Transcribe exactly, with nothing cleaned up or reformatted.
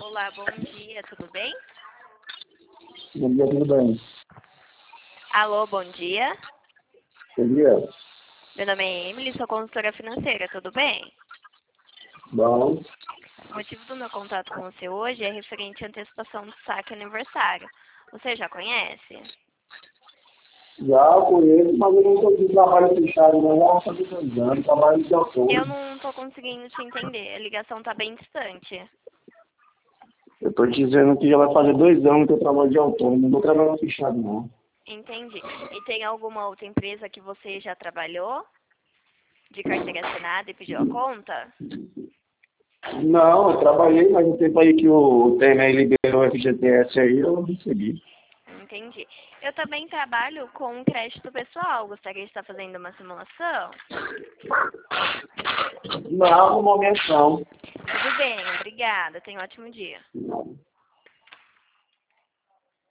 Olá, bom dia, tudo bem? Bom dia, tudo bem? Alô, bom dia. Bom dia. Meu nome é Emily, sou consultora financeira, tudo bem? Bom, O motivo do meu contato com você hoje é referente à antecipação do saque aniversário. Você já conhece? já conheço, mas eu não estou de trabalho fechado, não. Já fazer dois anos, trabalho de Eu autônomo. não estou conseguindo te entender, a ligação está bem distante. Eu estou dizendo que já vai fazer dois anos que eu trabalho de autônomo, não estou trabalhando fechado, não. Entendi. E tem alguma outra empresa que você já trabalhou? De carteira assinada e pediu a conta? Não, eu trabalhei, mas no tempo aí que o T M E liberou o F G T S aí, eu não recebi. Entendi. Eu também trabalho com crédito pessoal. Gostaria de estar fazendo uma simulação? Não, no momento não. Tudo bem, obrigada. Tenha um ótimo dia. Não.